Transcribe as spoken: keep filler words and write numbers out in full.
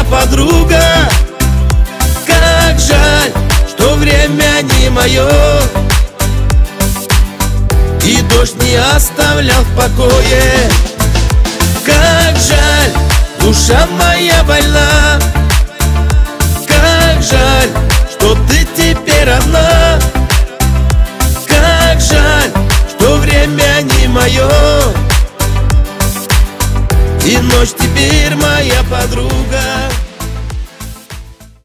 подруга. Как жаль, что время не мое, и дождь не оставлял в покое. Как жаль, душа моя больна. Как жаль, что ты теперь одна. Как жаль, что время не мое, и ночь теперь моя подруга.